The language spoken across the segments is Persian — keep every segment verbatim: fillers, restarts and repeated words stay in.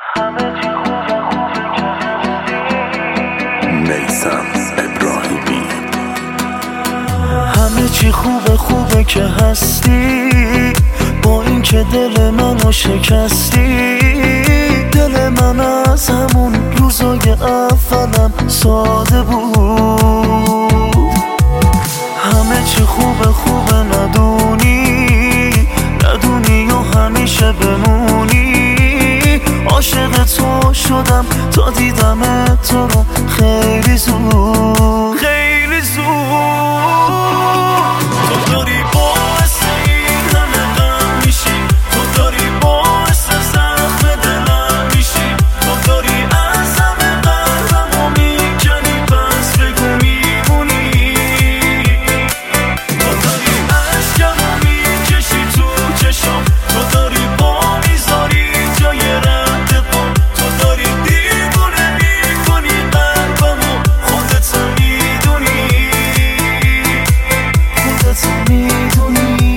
میثم ابراهیمی. همه چی خوبه خوبه که هستی، با این که دل منو شکستی. دل من از همون روزای اولم ساده بود. همه چی خوبه خوبه ندونی، ندونی و همیشه بمونی. عاشق تو شدم تا دیدم تو رو خیلی زود، خیلی زود. تو داری باعث این همه غم میشی، تو داری باعث زخم دلم میشی. تو داری از همه قلبمو میکنی، پس بگو میمونی. تو داری عشقمو میکشی تو چشم، تو داری با میذاری جای رد پا. تو داری دیوونه میکنی قلبمو، خودت میدونی، خودت میدونی.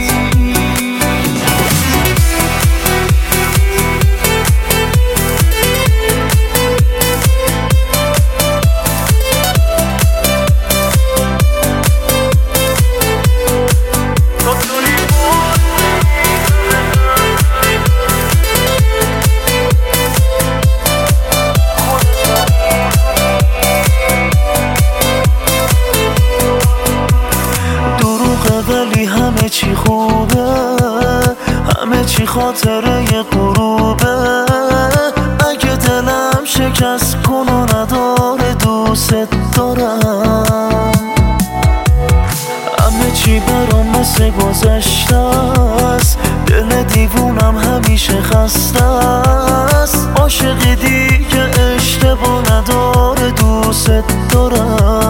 ولی همه چی خوبه، همه چی خاطره غروبه. اگه دلم شکست کن و نداره، دوست دارم. همه چی برام مثل گذشته است، دل دیوونم همیشه خسته است. عاشق دیگه اشتباه نداره، دوست دارم.